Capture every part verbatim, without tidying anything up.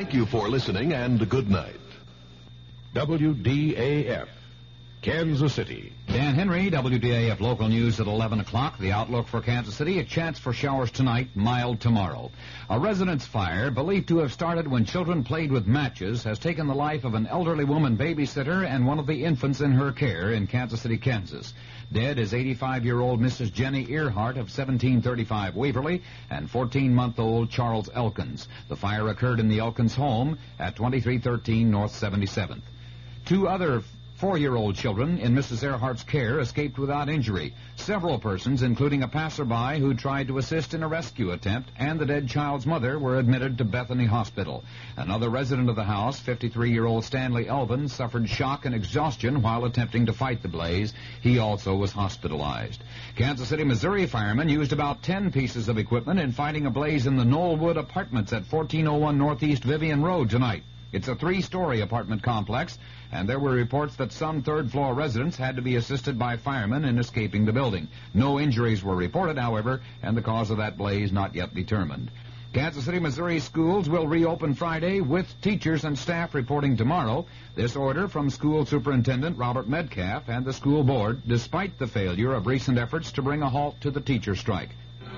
Thank you for listening, and good night. W D A F, Kansas City. Dan Henry, W D A F Local News at eleven o'clock. The outlook for Kansas City, a chance for showers tonight, mild tomorrow. A residence fire, believed to have started when children played with matches, has taken the life of an elderly woman babysitter and one of the infants in her care in Kansas City, Kansas. Dead is eighty-five-year-old Missus Jenny Earhart of seventeen thirty-five Waverly and fourteen-month-old Charles Elkins. The fire occurred in the Elkins home at twenty-three thirteen North seventy-seventh. Two other four-year-old children in Missus Earhart's care escaped without injury. Several persons, including a passerby who tried to assist in a rescue attempt, and the dead child's mother, were admitted to Bethany Hospital. Another resident of the house, fifty-three-year-old Stanley Elvin, suffered shock and exhaustion while attempting to fight the blaze. He also was hospitalized. Kansas City, Missouri firemen used about ten pieces of equipment in fighting a blaze in the Knollwood Apartments at fourteen oh one Northeast Vivian Road tonight. It's a three-story apartment complex, and there were reports that some third-floor residents had to be assisted by firemen in escaping the building. No injuries were reported, however, and the cause of that blaze not yet determined. Kansas City, Missouri schools will reopen Friday with teachers and staff reporting tomorrow. This order from School Superintendent Robert Metcalf and the school board, despite the failure of recent efforts to bring a halt to the teacher strike.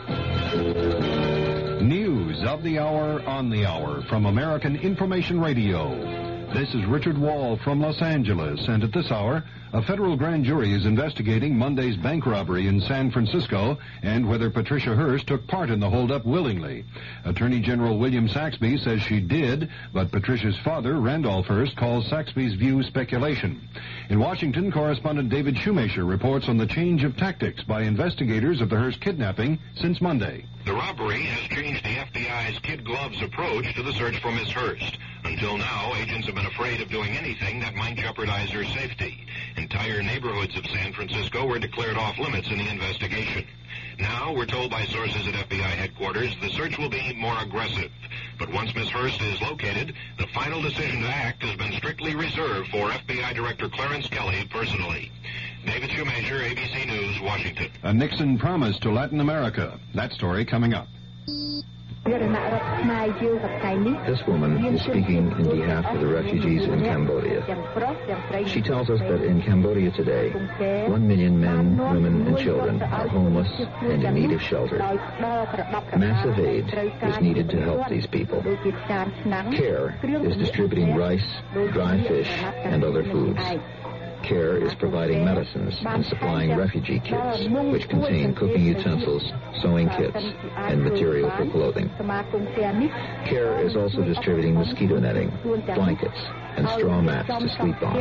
News of the hour on the hour from American Information Radio. This is Richard Wall from Los Angeles, and at this hour, a federal grand jury is investigating Monday's bank robbery in San Francisco and whether Patricia Hearst took part in the holdup willingly. Attorney General William Saxby says she did, but Patricia's father, Randolph Hearst, calls Saxby's view speculation. In Washington, correspondent David Shoemaker reports on the change of tactics by investigators of the Hearst kidnapping since Monday. The robbery has changed the F B I's kid gloves approach to the search for Miss Hearst. Until now, agents have been afraid of doing anything that might jeopardize her safety. Entire neighborhoods of San Francisco were declared off limits in the investigation. Now, we're told by sources at F B I headquarters, the search will be more aggressive. But once Miss Hearst is located, the final decision to act has been strictly reserved for F B I Director Clarence Kelly personally. David Shoemaker, A B C News, Washington. A Nixon promise to Latin America. That story coming up. This woman is speaking in behalf of the refugees in Cambodia. She tells us that in Cambodia today, one million men, women, and children are homeless and in need of shelter. Massive aid is needed to help these people. CARE is distributing rice, dry fish, and other foods. CARE is providing medicines and supplying refugee kits, which contain cooking utensils, sewing kits, and material for clothing. CARE is also distributing mosquito netting, blankets, and straw mats to sleep on.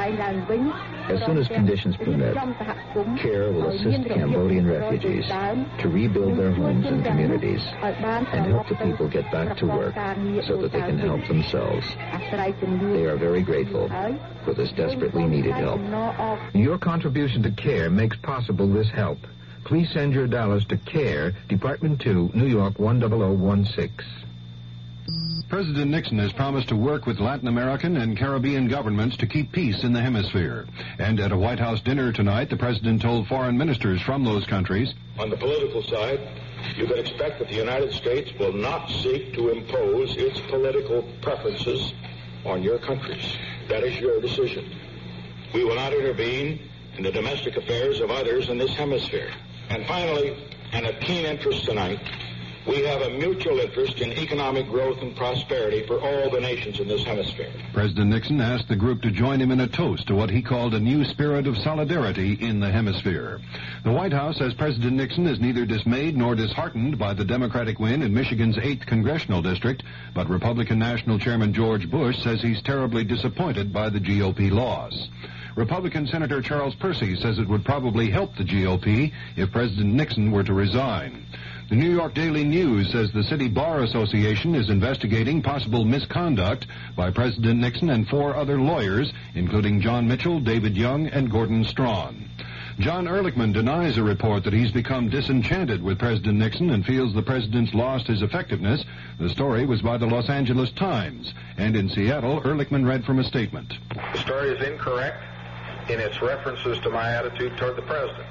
As soon as conditions permit, CARE will assist Cambodian refugees to rebuild their homes and communities and help the people get back to work so that they can help themselves. They are very grateful for this desperately needed help. Your contribution to CARE makes possible this help. Please send your dollars to CARE, Department two, New York one zero zero one six. President Nixon has promised to work with Latin American and Caribbean governments to keep peace in the hemisphere. And at a White House dinner tonight, the president told foreign ministers from those countries, on the political side, you can expect that the United States will not seek to impose its political preferences on your countries. That is your decision. We will not intervene in the domestic affairs of others in this hemisphere. And finally, and of keen interest tonight, we have a mutual interest in economic growth and prosperity for all the nations in this hemisphere. President Nixon asked the group to join him in a toast to what he called a new spirit of solidarity in the hemisphere. The White House says President Nixon is neither dismayed nor disheartened by the Democratic win in Michigan's eighth congressional district, but Republican National Chairman George Bush says he's terribly disappointed by the G O P loss. Republican Senator Charles Percy says it would probably help the G O P if President Nixon were to resign. The New York Daily News says the City Bar Association is investigating possible misconduct by President Nixon and four other lawyers, including John Mitchell, David Young, and Gordon Strawn. John Ehrlichman denies a report that he's become disenchanted with President Nixon and feels the president's lost his effectiveness. The story was by the Los Angeles Times. And in Seattle, Ehrlichman read from a statement. The story is incorrect in its references to my attitude toward the president.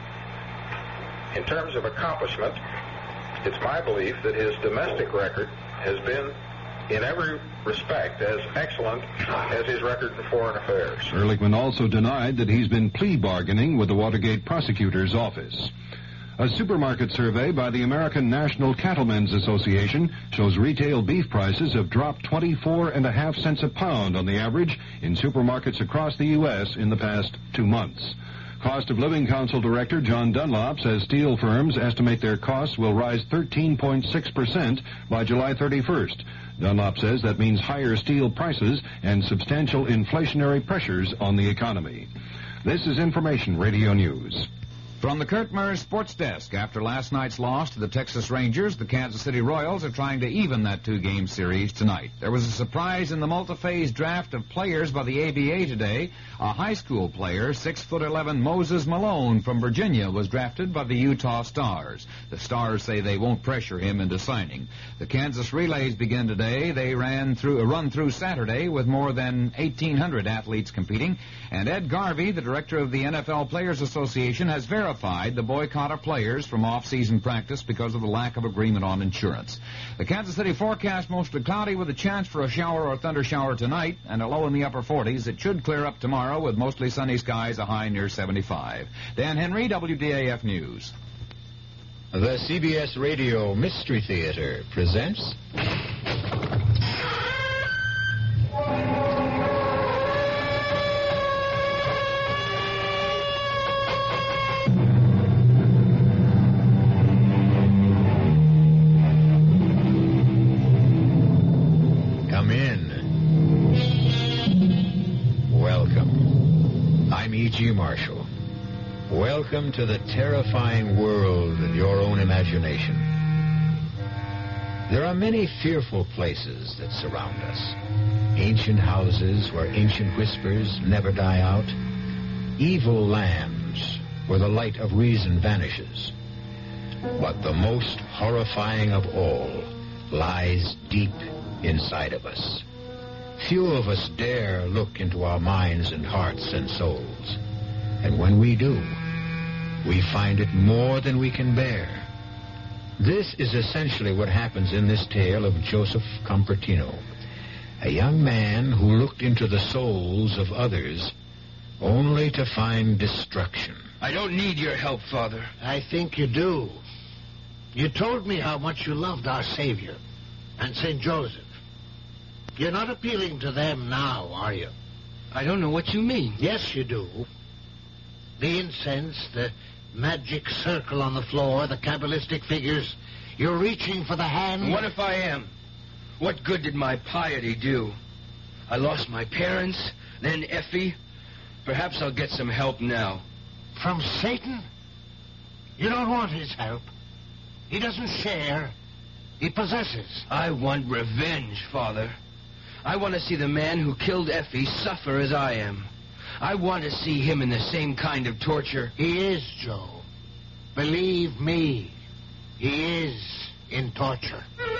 In terms of accomplishment, it's my belief that his domestic record has been in every respect as excellent as his record in foreign affairs. Ehrlichman also denied that he's been plea bargaining with the Watergate prosecutor's office. A supermarket survey by the American National Cattlemen's Association shows retail beef prices have dropped twenty-four and a half cents a pound on the average in supermarkets across the U S in the past two months. Cost of Living Council Director John Dunlop says steel firms estimate their costs will rise thirteen point six percent by July thirty-first. Dunlop says that means higher steel prices and substantial inflationary pressures on the economy. This is Information Radio News. From the Kurt Murray Sports Desk, after last night's loss to the Texas Rangers, the Kansas City Royals are trying to even that two-game series tonight. There was a surprise in the multi-phase draft of players by the A B A today. A high school player, six foot eleven Moses Malone from Virginia, was drafted by the Utah Stars. The Stars say they won't pressure him into signing. The Kansas relays begin today. They ran through a run through Saturday with more than eighteen hundred athletes competing. And Ed Garvey, the director of the N F L Players Association, has verified the boycott of players from off-season practice because of the lack of agreement on insurance. The Kansas City forecast mostly cloudy with a chance for a shower or thunder shower tonight and a low in the upper forties. It should clear up tomorrow with mostly sunny skies, a high near seventy-five. Dan Henry, W D A F News. The C B S Radio Mystery Theater presents... Come in. Welcome. I'm E G. Marshall. Welcome to the terrifying world of your own imagination. There are many fearful places that surround us. Ancient houses where ancient whispers never die out. Evil lands where the light of reason vanishes. But the most horrifying of all lies deep inside of us. Few of us dare look into our minds and hearts and souls. And when we do, we find it more than we can bear. This is essentially what happens in this tale of Joseph Compertino, a young man who looked into the souls of others only to find destruction. I don't need your help, Father. I think you do. You told me how much you loved our Savior and Saint Joseph. You're not appealing to them now, are you? I don't know what you mean. Yes, you do. The incense, the magic circle on the floor, the Kabbalistic figures. You're reaching for the hand. What if I am? What good did my piety do? I lost my parents, then Effie. Perhaps I'll get some help now. From Satan? You don't want his help. He doesn't share. He possesses. I want revenge, Father. I want to see the man who killed Effie suffer as I am. I want to see him in the same kind of torture. He is, Joe. Believe me, he is in torture.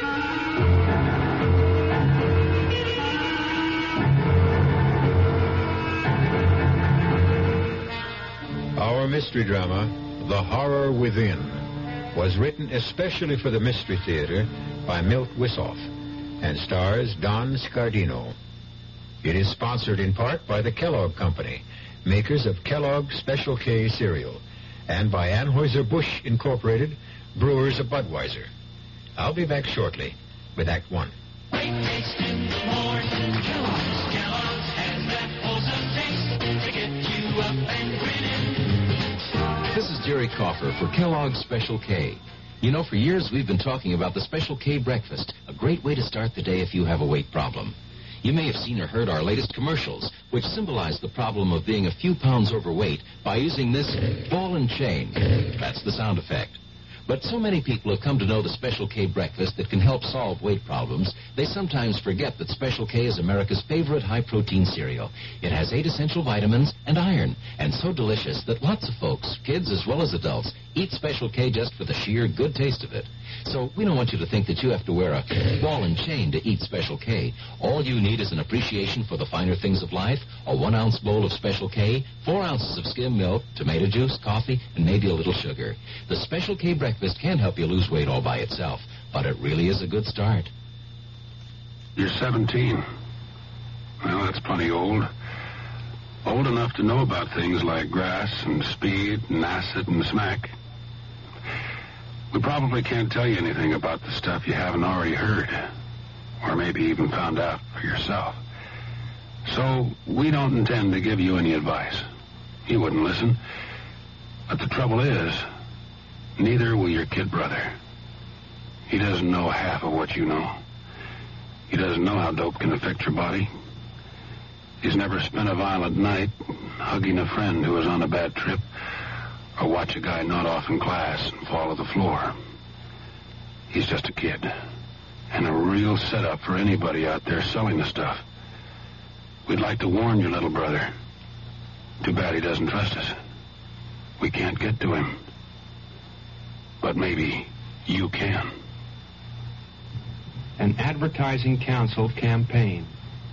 Our mystery drama, The Horror Within, was written especially for the Mystery Theater by Milt Wissoff and stars Don Scardino. It is sponsored in part by the Kellogg Company, makers of Kellogg Special K cereal, and by Anheuser-Busch Incorporated, brewers of Budweiser. I'll be back shortly with Act One. Great taste in the morning. Kellogg's, Kellogg's has that wholesome taste to get you up and grinning. This is Jerry Coffer for Kellogg's Special K. You know, for years we've been talking about the Special K breakfast, a great way to start the day if you have a weight problem. You may have seen or heard our latest commercials, which symbolize the problem of being a few pounds overweight by using this ball and chain. That's the sound effect. But so many people have come to know the Special K breakfast that can help solve weight problems, they sometimes forget that Special K is America's favorite high-protein cereal. It has eight essential vitamins and iron, and so delicious that lots of folks, kids as well as adults, eat Special K just for the sheer good taste of it. So we don't want you to think that you have to wear a ball and chain to eat Special K. All you need is an appreciation for the finer things of life, a one-ounce bowl of Special K, four ounces of skim milk, tomato juice, coffee, and maybe a little sugar. The Special K breakfast can't help you lose weight all by itself, but it really is a good start. You're seventeen. Well, that's plenty old. Old enough to know about things like grass and speed and acid and smack. We probably can't tell you anything about the stuff you haven't already heard, or maybe even found out for yourself. So we don't intend to give you any advice. You wouldn't listen. But the trouble is, neither will your kid brother. He doesn't know half of what you know. He doesn't know how dope can affect your body. He's never spent a violent night hugging a friend who was on a bad trip, or watch a guy nod off in class and fall to the floor. He's just a kid, and a real setup for anybody out there selling the stuff. We'd like to warn your little brother. Too bad he doesn't trust us. We can't get to him. But maybe you can. An Advertising Council campaign.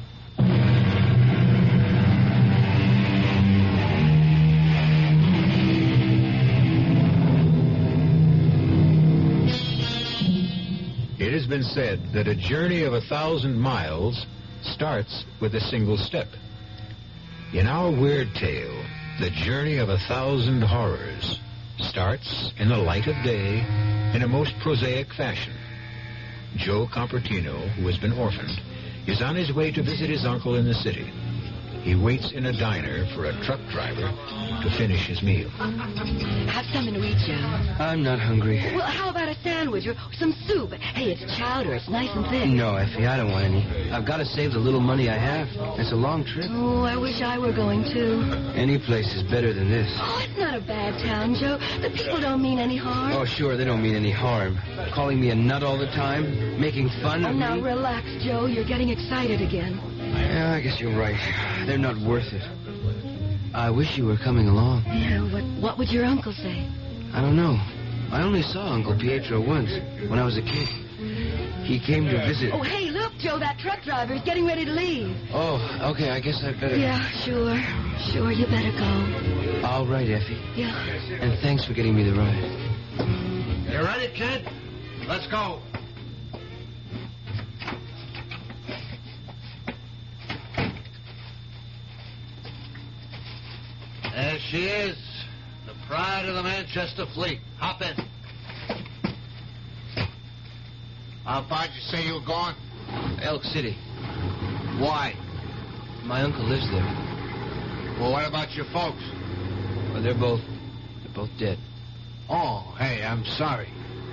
It has been said that a journey of a thousand miles starts with a single step. In our weird tale, the journey of a thousand horrors starts in the light of day in a most prosaic fashion. Joe Compertino, who has been orphaned, is on his way to visit his uncle in the city. He waits in a diner for a truck driver to finish his meal. Have something to eat, Joe. I'm not hungry. Well, how about a sandwich or some soup? Hey, it's chowder. It's nice and thick. No, Effie, I don't want any. I've got to save the little money I have. It's a long trip. Oh, I wish I were going, too. Any place is better than this. Oh, it's not a bad town, Joe. The people don't mean any harm. Oh, sure, they don't mean any harm. Calling me a nut all the time, making fun Oh, of now me. relax, Joe. You're getting excited again. Yeah, I guess you're right. They're not worth it. I wish you were coming along. Yeah, what, what would your uncle say? I don't know. I only saw Uncle Pietro once, when I was a kid. He came to visit. Oh, hey, look, Joe, that truck driver is getting ready to leave. Oh, okay, I guess I better... Yeah, sure. Sure, you better go. All right, Effie. Yeah. And thanks for getting me the ride. You ready, kid? Let's go. There she is, the pride of the Manchester fleet. Hop in. How far did you say you were going? Elk City. Why? My uncle lives there. Well, what about your folks? Well, they're both... they're both dead. Oh, hey, I'm sorry.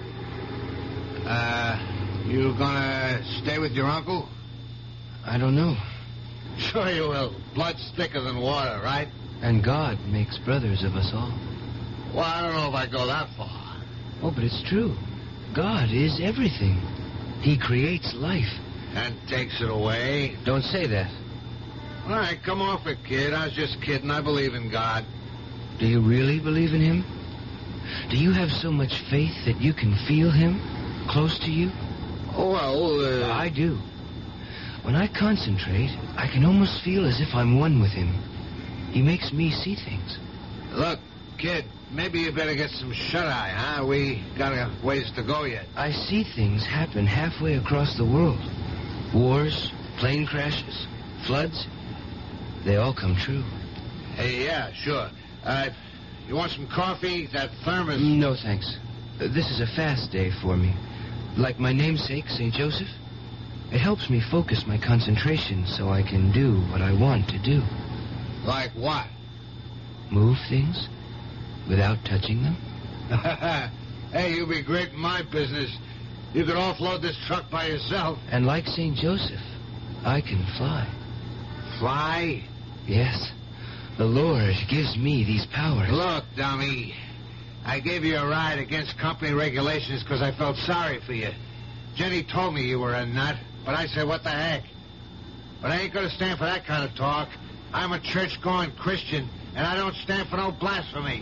Uh, you gonna stay with your uncle? I don't know. Sure you will. Blood's thicker than water, right? And God makes brothers of us all. Well, I don't know if I go that far. Oh, but it's true. God is everything. He creates life. And takes it away. Don't say that. All right, come off it, kid. I was just kidding. I believe in God. Do you really believe in him? Do you have so much faith that you can feel him close to you? Oh, well, uh... I do. When I concentrate, I can almost feel as if I'm one with him. He makes me see things. Look, kid, maybe you better get some shut-eye, huh? We got a ways to go yet. I see things happen halfway across the world. Wars, plane crashes, floods. They all come true. Hey, yeah, sure. Uh, you want some coffee? That thermos... No, thanks. Uh, this is a fast day for me. Like my namesake, Saint Joseph. It helps me focus my concentration so I can do what I want to do. Like what? Move things without touching them. Hey, you'd be great in my business. You could offload this truck by yourself. And like Saint Joseph, I can fly. Fly? Yes. The Lord gives me these powers. Look, dummy. I gave you a ride against company regulations because I felt sorry for you. Jenny told me you were a nut, but I said, what the heck? But I ain't going to stand for that kind of talk. I'm a church-going Christian, and I don't stand for no blasphemy.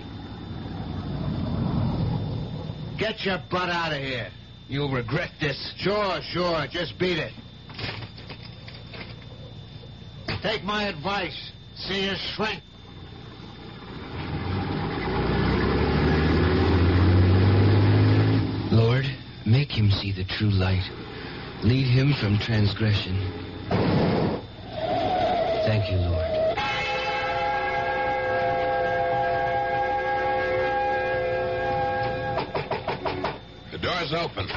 Get your butt out of here. You'll regret this. Sure, sure. Just beat it. Take my advice. See you shrink. Lord, make him see the true light. Lead him from transgression. Thank you, Lord. The door's open.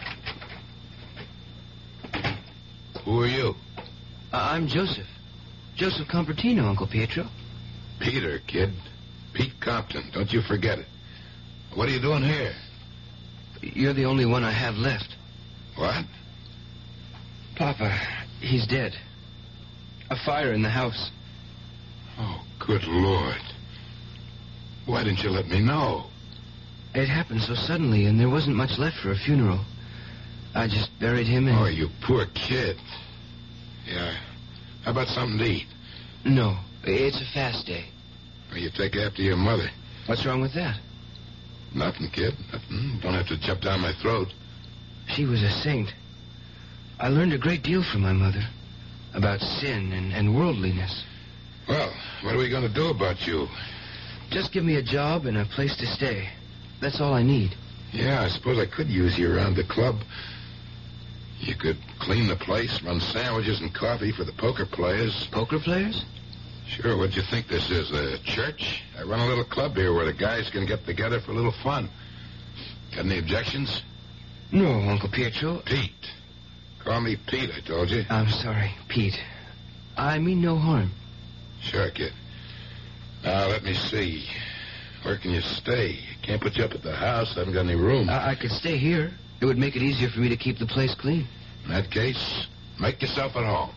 Who are you? Uh, I'm Joseph. Joseph Compertino, Uncle Pietro. Peter, kid. Pete Compton. Don't you forget it. What are you doing here? You're the only one I have left. What? Papa, he's dead. A fire in the house. Oh, good Lord. Why didn't you let me know? It happened so suddenly, and there wasn't much left for a funeral. I just buried him and... Oh, you poor kid. Yeah. How about something to eat? No, it's a fast day. Well, you take after your mother. What's wrong with that? Nothing, kid. Nothing. Don't have to jump down my throat. She was a saint. I learned a great deal from my mother. About sin and, and worldliness. Well, what are we going to do about you? Just give me a job and a place to stay. That's all I need. Yeah, I suppose I could use you around the club. You could clean the place, run sandwiches and coffee for the poker players. Poker players? Sure, what'd you think this is, a church? I run a little club here where the guys can get together for a little fun. Got any objections? No, Uncle Pietro. Pete. Call me Pete, I told you. I'm sorry, Pete. I mean no harm. Sure, kid. Now, let me see. Where can you stay? Can't put you up at the house. I haven't got any room. I, I could stay here. It would make it easier for me to keep the place clean. In that case, make yourself at home.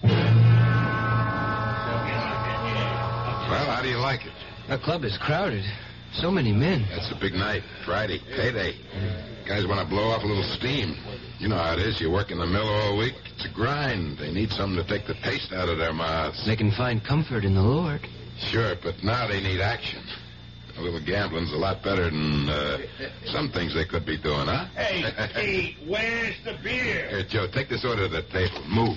Well, how do you like it? The club is crowded. So many men. That's a big night. Friday, payday. Guys want to blow off a little steam. You know how it is. You work in the mill all week. It's a grind. They need something to take the taste out of their mouths. They can find comfort in the Lord. Sure, but now they need action. A little gambling's a lot better than uh, some things they could be doing, huh? Hey, Pete, where's the beer? Here, Joe, take this order to the table. Move.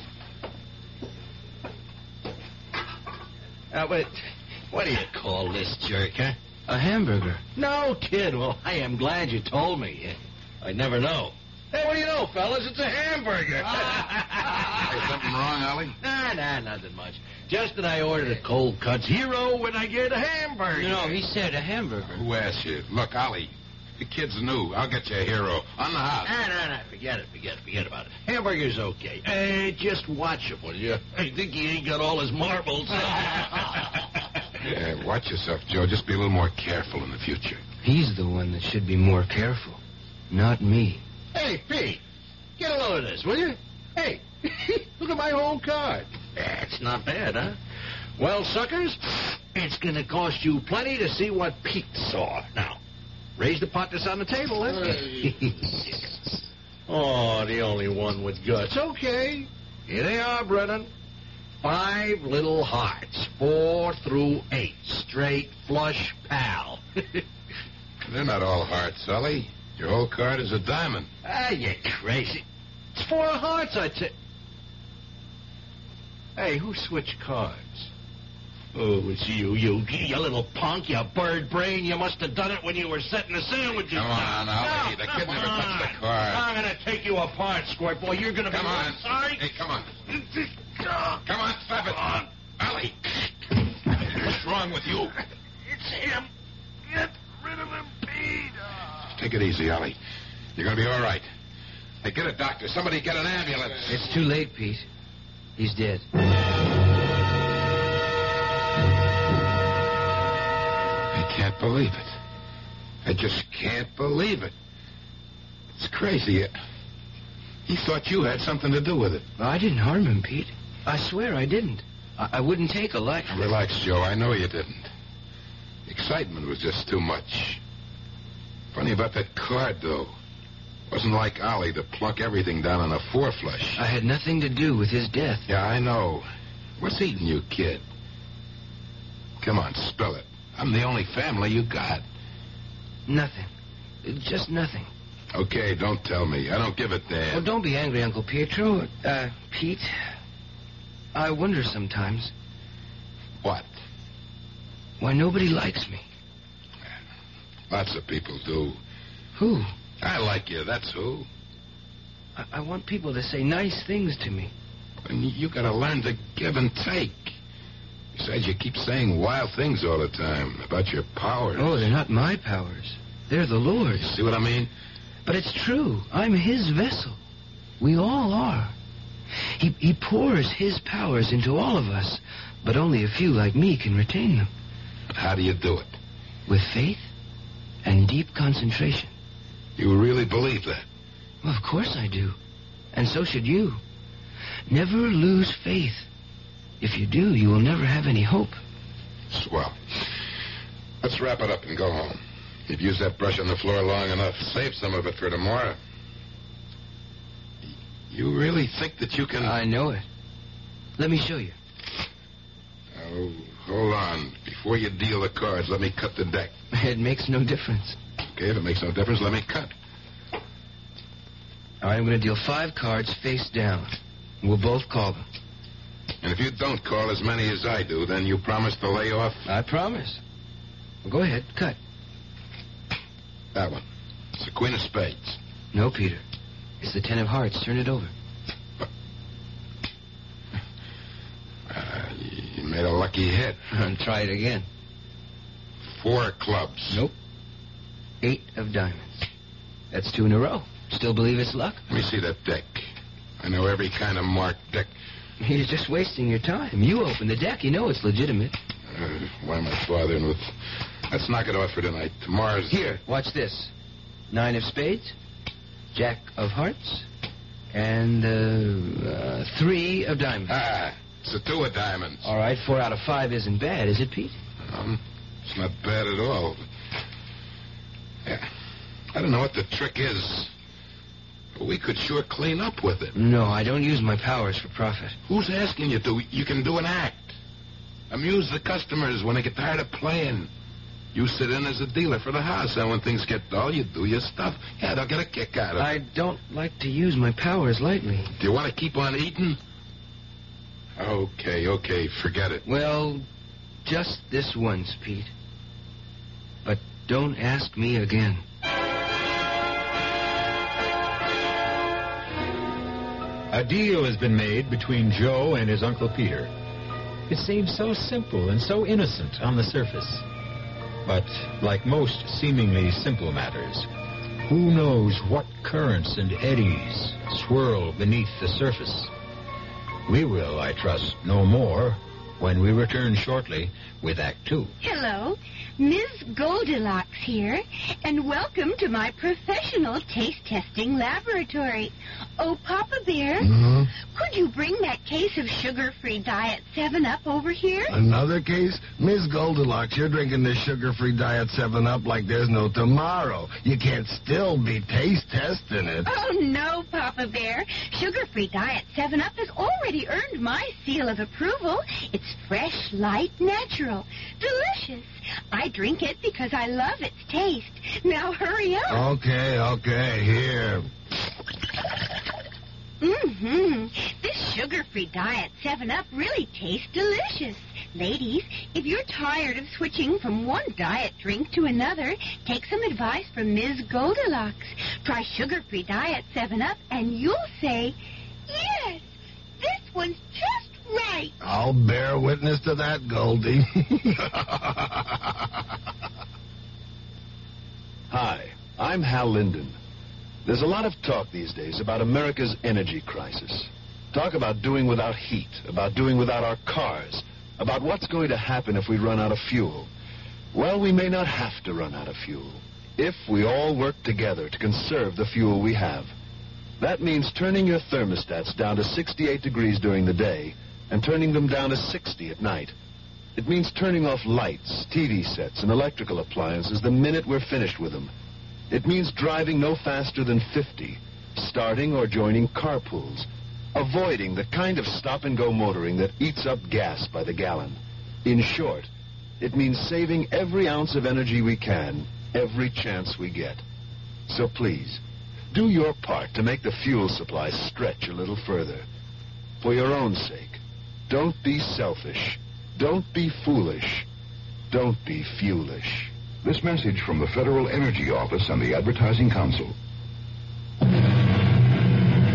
Uh, but what do you call this jerk, huh? A hamburger. No, kid. Well, I am glad you told me. I'd never know. Hey, what do you know, fellas? It's a hamburger. Hey, something wrong, Ollie? Nah, nah, nothing much. Just that I ordered a cold cuts hero when I get a hamburger. No, he said a hamburger. Who asked you? Look, Ollie, the kid's new. I'll get you a hero. On the house. Nah, nah, nah. Forget it, forget it, forget about it. Hamburger's okay. Hey, just watch him, will you? I think he ain't got all his marbles. Yeah, watch yourself, Joe. Just be a little more careful in the future. He's the one that should be more careful, not me. Hey, Pete, get a load of this, will you? Hey, look at my home card. That's not bad, huh? Well, suckers, it's going to cost you plenty to see what Pete saw. Now, raise the pot that's on the table, let's get... Oh, the only one with guts. Okay. Here they are, Brennan. Five little hearts. Four through eight. Straight, flush, pal. They're not all hearts, Ollie. Your whole card is a diamond. Ah, you crazy. It's four hearts, I tell... Hey, who switched cards? Oh, it's you, you, you little punk, you bird brain. You must have done it when you were setting the sandwiches. Come on, Ollie. No, the kid come never on. touched the card. I'm going to take you apart, Squirt Boy. You're going to be... Come on. Sorry. Hey, come on. Come on, stop it. Come on. Ollie. What's wrong with you? It's him. Get rid of him, Pete. Take it easy, Ollie. You're going to be all right. Hey, get a doctor. Somebody get an ambulance. It's too late, Pete. He's dead. I can't believe it. I just can't believe it. It's crazy. He thought you had something to do with it. I didn't harm him, Pete. I swear I didn't. I, I wouldn't take a life. Relax, Joe. I know you didn't. Excitement was just too much. Funny about that card, though. Wasn't like Ollie to plunk everything down on a four flush. I had nothing to do with his death. Yeah, I know. What's eating you, kid? Come on, spill it. I'm the only family you got. Nothing. Just nothing. Okay, don't tell me. I don't give a damn. Oh, don't be angry, Uncle Pietro. Uh, Pete, I wonder sometimes. What? Why nobody likes me. Lots of people do. Who? I like you, that's who. I, I want people to say nice things to me. And you gotta learn to give and take. Besides, you keep saying wild things all the time about your powers. Oh, they're not my powers. They're the Lord's. See what I mean? But it's true. I'm his vessel. We all are. He, he pours his powers into all of us, but only a few like me can retain them. How do you do it? With faith and deep concentration. You really believe that? Well, of course I do. And so should you. Never lose faith. If you do, you will never have any hope. Swell. Let's wrap it up and go home. You've used that brush on the floor long enough. Save some of it for tomorrow. You really think that you can... I know it. Let me show you. Oh, hold on. Before you deal the cards, let me cut the deck. It makes no difference. Okay, if it makes no difference, let me cut. All right, I'm going to deal five cards face down. We'll both call them. And if you don't call as many as I do, then you promise to lay off? I promise. Well, go ahead, cut. That one. It's the Queen of Spades. No, Peter. It's the Ten of Hearts. Turn it over. Uh, you made a lucky hit. Try it again. Four clubs. Nope. Eight of diamonds. That's two in a row. Still believe it's luck? Let me see that deck. I know every kind of marked deck. You're just wasting your time. You open the deck. You know it's legitimate. Uh, why am I bothering with... Let's knock it off for tonight. Tomorrow's... Here, watch this. Nine of spades, Jack of hearts, and uh, uh, three of diamonds. Ah, it's a two of diamonds. All right, four out of five isn't bad, is it, Pete? Um, it's not bad at all. Yeah. I don't know what the trick is. But we could sure clean up with it. No, I don't use my powers for profit. Who's asking you to? You can do an act. Amuse the customers when they get tired of playing. You sit in as a dealer for the house, and when things get dull, you do your stuff. Yeah, they'll get a kick out of it. I don't like to use my powers lightly. Do you want to keep on eating? Okay, okay, forget it. Well, just this once, Pete. But don't ask me again. A deal has been made between Joe and his Uncle Peter. It seems so simple and so innocent on the surface. But like most seemingly simple matters, who knows what currents and eddies swirl beneath the surface? We will, I trust, know more when we return shortly with Act Two. Hello, Miz Goldilocks here, and welcome to my professional taste testing laboratory. Oh, Papa Bear, Mm-hmm. could you bring that case of sugar-free Diet seven up over here? Another case? Miss Goldilocks, you're drinking this sugar-free Diet seven up like there's no tomorrow. You can't still be taste testing it. Oh, no, Papa Bear. Sugar-free Diet seven up has already earned my seal of approval. It's fresh, light, natural, delicious. I drink it because I love its taste. Now hurry up. Okay, okay, here. Mm-hmm. This sugar-free Diet seven up really tastes delicious. Ladies, if you're tired of switching from one diet drink to another, take some advice from Miz Goldilocks. Try sugar-free Diet seven up, and you'll say, yes, this one's just right. I'll bear witness to that, Goldie. Hi, I'm Hal Linden. There's a lot of talk these days about America's energy crisis. Talk about doing without heat, about doing without our cars, about what's going to happen if we run out of fuel. Well, we may not have to run out of fuel if we all work together to conserve the fuel we have. That means turning your thermostats down to sixty-eight degrees during the day and turning them down to sixty at night. It means turning off lights, T V sets, and electrical appliances the minute we're finished with them. It means driving no faster than fifty, starting or joining carpools, avoiding the kind of stop-and-go motoring that eats up gas by the gallon. In short, it means saving every ounce of energy we can, every chance we get. So please, do your part to make the fuel supply stretch a little further. For your own sake, don't be selfish. Don't be foolish. Don't be fuelish. This message from the Federal Energy Office and the Advertising Council.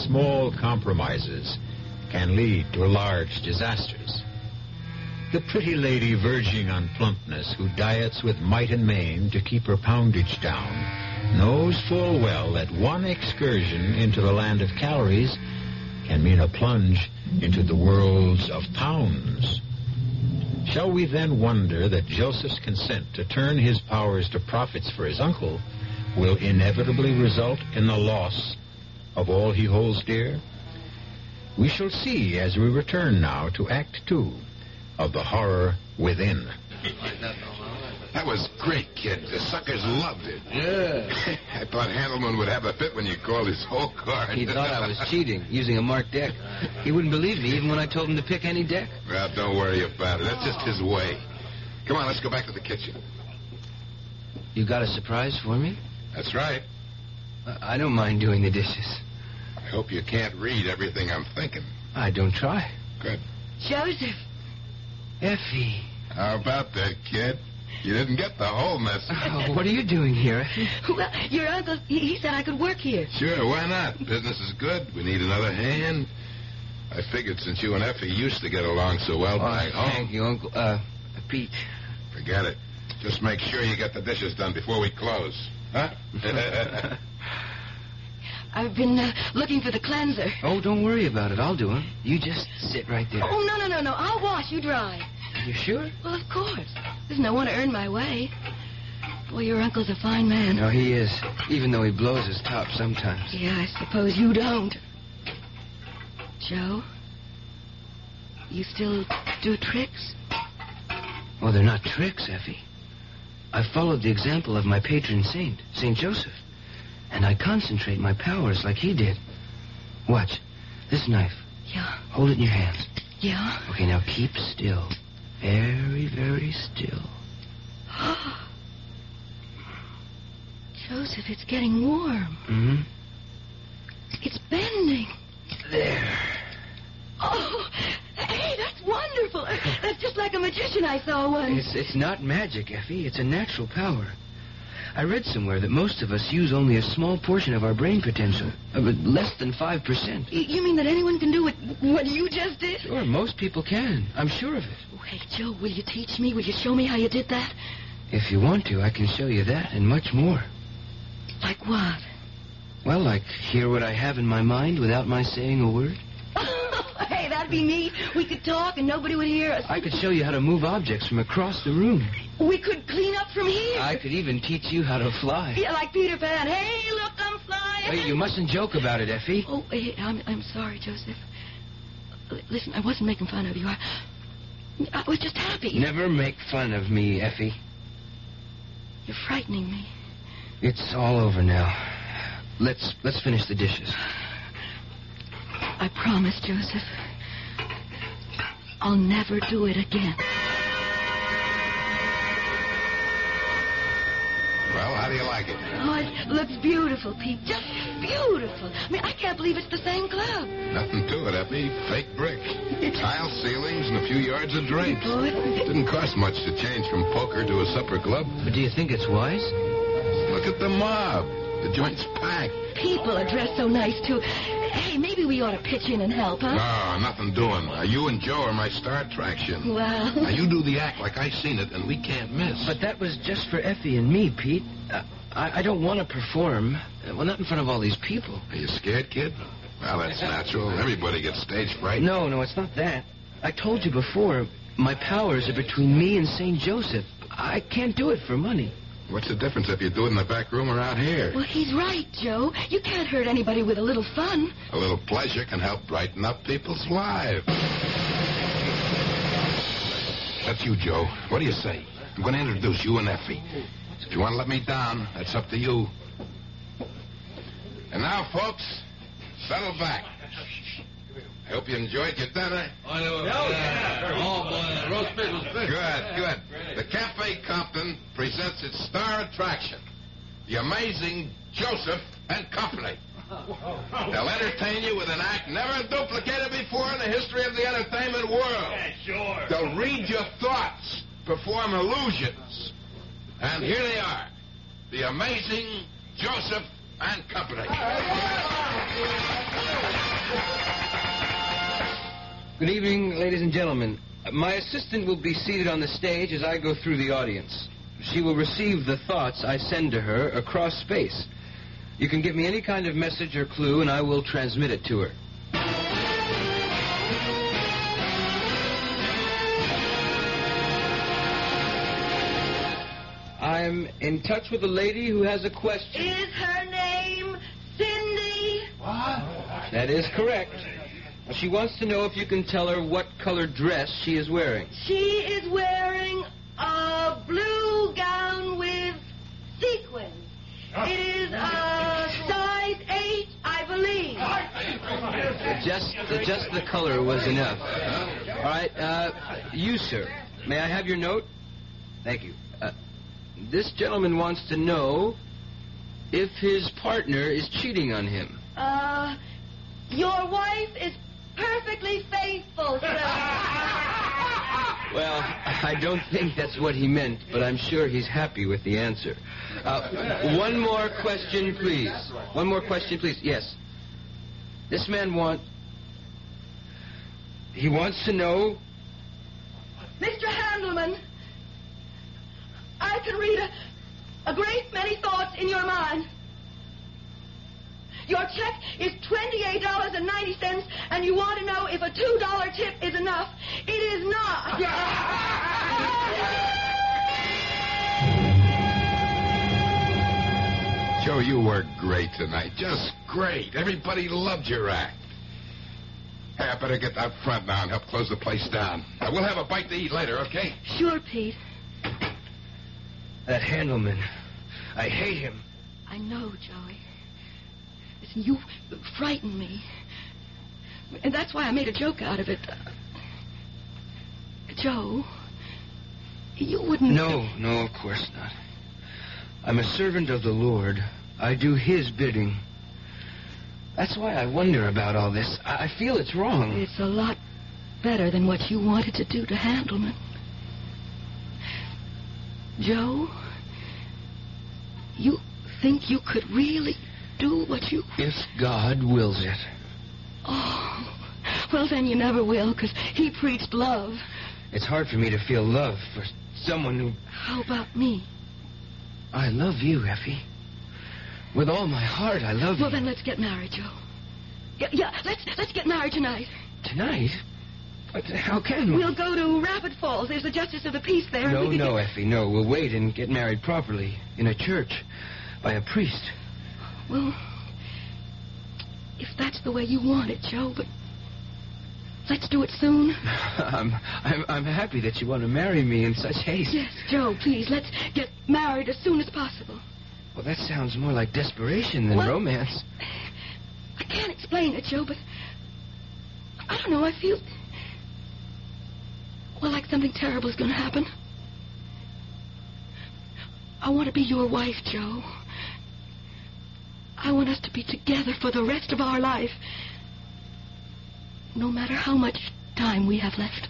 small compromises can lead to large disasters. The pretty lady verging on plumpness who diets with might and main to keep her poundage down knows full well that one excursion into the land of calories can mean a plunge into the worlds of pounds. Shall we then wonder that Joseph's consent to turn his powers to profits for his uncle will inevitably result in the loss of all he holds dear? We shall see as we return now to Act Two of The Horror Within. That was great, kid. The suckers loved it. Yeah. I thought Handelman would have a fit when you called his whole card. He thought I was cheating, using a marked deck. He wouldn't believe me even when I told him to pick any deck. Well, don't worry about it. That's just his way. Come on, let's go back to the kitchen. You got a surprise for me? That's right. I don't mind doing the dishes. I hope you can't read everything I'm thinking. I don't try. Good. Joseph. Effie. How about that, kid? You didn't get the whole message. Oh, what are you doing here, Effie? Well, your uncle, he, he said I could work here. Sure, why not? Business is good. We need another hand. I figured since you and Effie used to get along so well Oh, back home. thank you, Uncle. Uh, Pete. Forget it. Just make sure you get the dishes done before we close. Huh? I've been uh, looking for the cleanser. Oh, don't worry about it. I'll do it. You just sit right there. Oh, no, no, no, no. I'll wash. You dry. You sure? Well, of course. There's no one to earn my way. Boy, your uncle's a fine man. No, he is. Even though he blows his top sometimes. Yeah, I suppose you don't. Joe? You still do tricks? Well, they're not tricks, Effie. I followed the example of my patron saint, Saint Joseph. And I concentrate my powers like he did. Watch. This knife. Yeah. Hold it in your hands. Yeah? Okay, now keep still. Very, very still. Joseph, it's getting warm. Mm-hmm. It's bending. There. Oh, hey, that's wonderful. That's just like a magician I saw once. It's, it's not magic, Effie. It's a natural power. I read somewhere that most of us use only a small portion of our brain potential. Uh, less than five percent. Y- you mean that anyone can do what, what you just did? Sure, most people can. I'm sure of it. Oh, hey, Joe, will you teach me? Will you show me how you did that? If you want to, I can show you that and much more. Like what? Well, like hear what I have in my mind without my saying a word. Hey, that'd be neat. We could talk and nobody would hear us. I could show you how to move objects from across the room. We could clean up from here. I could even teach you how to fly. Yeah, like Peter Pan. Hey, look, I'm flying. Wait, you mustn't joke about it, Effie. Oh, hey, I'm, I'm sorry, Joseph. L- listen, I wasn't making fun of you. I, I was just happy. Never make fun of me, Effie. You're frightening me. It's all over now. Let's let's finish the dishes. I promise, Joseph. I'll never do it again. Well, how do you like it? Oh, it looks beautiful, Pete. Just beautiful. I mean, I can't believe it's the same club. Nothing to it, Effie. Fake brick. Tile ceilings and a few yards of drapes. Oh, it... Didn't cost much to change from poker to a supper club. But do you think it's wise? Look at the mob. The joint's packed. People are dressed so nice, too. Hey, maybe we ought to pitch in and help, huh? No, nothing doing. Uh, you and Joe are my star attraction. Well... Now, you do the act like I seen it, and we can't miss. But that was just for Effie and me, Pete. Uh, I, I don't want to perform. Uh, well, not in front of all these people. Are you scared, kid? Well, that's natural. Everybody gets stage fright. No, no, it's not that. I told you before, my powers are between me and Saint Joseph. I can't do it for money. What's the difference if you do it in the back room or out here? Well, he's right, Joe. You can't hurt anybody with a little fun. A little pleasure can help brighten up people's lives. That's you, Joe. What do you say? I'm going to introduce you and Effie. If you want to let me down, that's up to you. And now, folks, settle back. I hope you enjoyed your dinner. Oh, yeah. Oh, boy, the roast beef was big. Good, good. The Cafe Compton presents its star attraction, the amazing Joseph and Company. They'll entertain you with an act never duplicated before in the history of the entertainment world. Yeah, sure. They'll read your thoughts, perform illusions. And here they are, the amazing Joseph and Company. Good evening, ladies and gentlemen. My assistant will be seated on the stage as I go through the audience. She will receive the thoughts I send to her across space. You can give me any kind of message or clue, and I will transmit it to her. I'm in touch with a lady who has a question. Is her name Cindy? What? That is correct. She wants to know if you can tell her what color dress she is wearing. She is wearing a blue gown with sequins. It is a size eight, I believe. Just, just the color was enough. All right, uh, you, sir. May I have your note? Thank you. Uh, this gentleman wants to know if his partner is cheating on him. Uh, your wife is perfectly faithful, sir. Well, I don't think that's what he meant, but I'm sure he's happy with the answer. Uh, one more question, please. One more question, please. Yes. This man wants... He wants to know... Mister Handelman, I can read a, a great many thoughts in your mind. Your check is twenty-eight dollars and ninety cents, and you want to know if a two dollar tip is enough. It is not. Joe, you were great tonight. Just great. Everybody loved your act. Hey, I better get out front now and help close the place down. Uh, we'll have a bite to eat later, okay? Sure, Pete. That Handelman. I hate him. I know, Joey. Listen, you frightened me. And that's why I made a joke out of it. Uh, Joe, you wouldn't... No, no, of course not. I'm a servant of the Lord. I do His bidding. That's why I wonder about all this. I, I feel it's wrong. It's a lot better than what you wanted to do to Handelman. Joe, you think you could really do what you... If God wills it. Oh, well, then you never will, because He preached love. It's hard for me to feel love for someone who... How about me? I love you, Effie. With all my heart, I love Well, you. then let's get married, Joe. Yeah, yeah, let's let's get married tonight. Tonight? But how can we? We'll go to Rapid Falls. There's the Justice of the Peace there. No, and we no, get... Effie, no. We'll wait and get married properly. In a church. By a priest. Well, if that's the way you want it, Joe, but let's do it soon. I'm, I'm, I'm happy that you want to marry me in such haste. Yes, Joe, please, let's get married as soon as possible. Well, that sounds more like desperation than Well- romance. I can't explain it, Joe, but I don't know, I feel... Well, like something terrible is going to happen. I want to be your wife, Joe. I want us to be together for the rest of our life. No matter how much time we have left.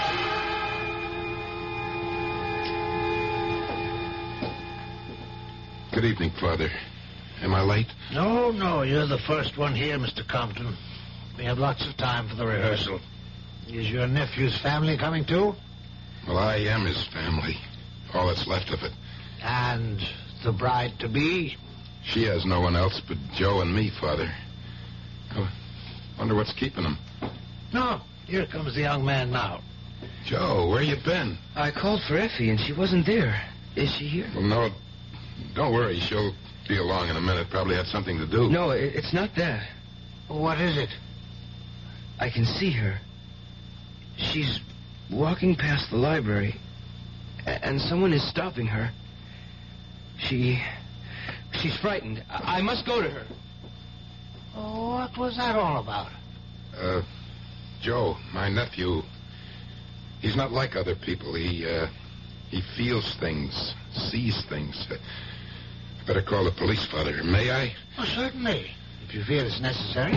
Good evening, Father. Am I late? No, no, you're the first one here, Mister Compton. We have lots of time for the rehearsal. Is your nephew's family coming too? Well, I am his family. All that's left of it. And the bride-to-be? She has no one else but Joe and me, Father. I wonder what's keeping them. No, here comes the young man now. Joe, where you been? I called for Effie, and she wasn't there. Is she here? Well, no, don't worry. She'll be along in a minute. Probably had something to do. No, it, it's not that. What is it? I can see her. She's walking past the library, a- and someone is stopping her. She... She's frightened. I, I must go to her. Oh, what was that all about? Uh, Joe, my nephew, he's not like other people. He, uh, he feels things, sees things. Uh, I better call the police, Father. May I? Oh, certainly, if you feel it's necessary.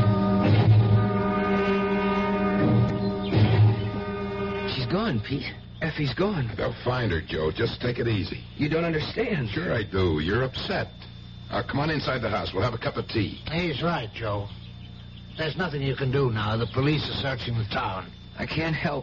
She's gone, Pete. Effie's gone. They'll find her, Joe. Just take it easy. You don't understand. Sure I do. You're upset. Now, come on inside the house. We'll have a cup of tea. He's right, Joe. There's nothing you can do now. The police are searching the town. I can't help.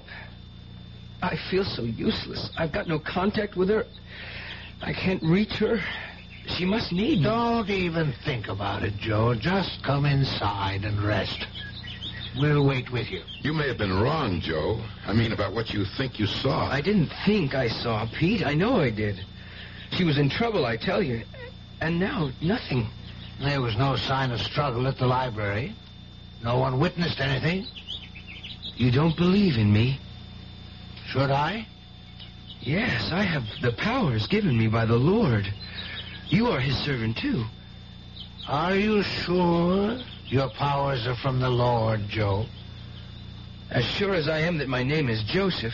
I feel so useless. I've got no contact with her. I can't reach her. She must need me. Don't even think about it, Joe. Just come inside and rest. We'll wait with you. You may have been wrong, Joe. I mean, about what you think you saw. I didn't think I saw Pete. I know I did. She was in trouble, I tell you. And now, nothing. There was no sign of struggle at the library. No one witnessed anything. You don't believe in me? Should I? Yes, I have the powers given me by the Lord. You are his servant, too. Are you sure your powers are from the Lord, Joe? As sure as I am that my name is Joseph.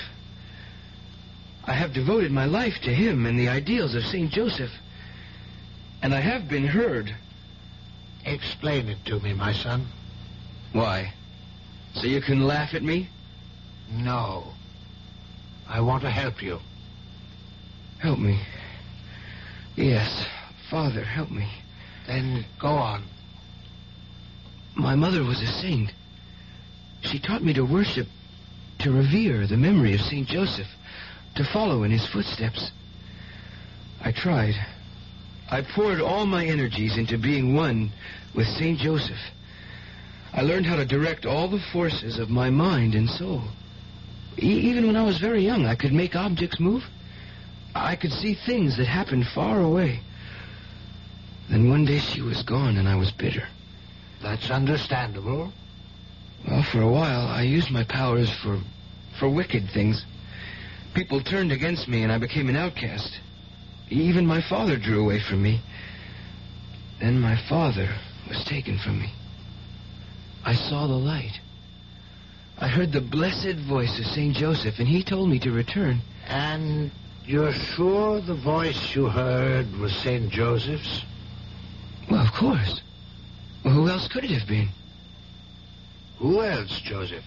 I have devoted my life to him and the ideals of Saint Joseph. And I have been heard. Explain it to me, my son. Why? So you can laugh at me? No. I want to help you. Help me? Yes. Father, help me. Then go on. My mother was a saint. She taught me to worship, to revere the memory of Saint Joseph, to follow in his footsteps. I tried. I poured all my energies into being one with Saint Joseph. I learned how to direct all the forces of my mind and soul. E- even when I was very young, I could make objects move. I could see things that happened far away. Then one day she was gone and I was bitter. That's understandable. Well, for a while, I used my powers for, for wicked things. People turned against me and I became an outcast. Even my father drew away from me. Then my father was taken from me. I saw the light. I heard the blessed voice of Saint Joseph, and he told me to return. And you're sure the voice you heard was Saint Joseph's? Well, of course. Well, who else could it have been? Who else, Joseph?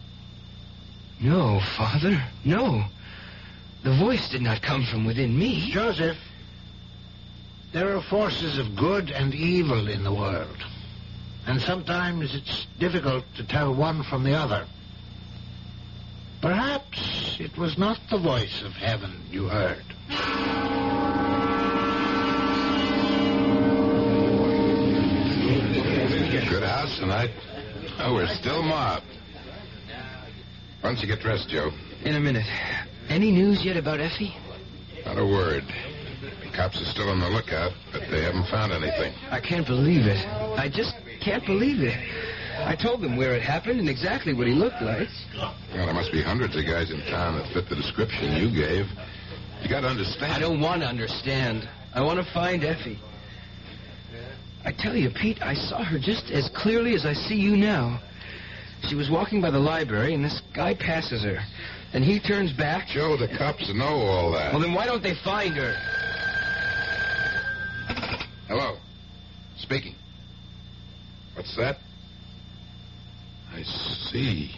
No, Father, no. The voice did not come from within me. Joseph, there are forces of good and evil in the world. And sometimes it's difficult to tell one from the other. Perhaps it was not the voice of heaven you heard. Good house tonight. Oh, we're still mobbed. Why don't you get dressed, Joe? In a minute. Any news yet about Effie? Not a word. The cops are still on the lookout, but they haven't found anything. I can't believe it. I just can't believe it. I told them where it happened and exactly what he looked like. Well, there must be hundreds of guys in town that fit the description you gave. You got to understand. I don't want to understand. I want to find Effie. I tell you, Pete, I saw her just as clearly as I see you now. She was walking by the library, and this guy passes her. And he turns back. Joe, the cops know all that. Well, then why don't they find her? Hello. Speaking. What's that? I see.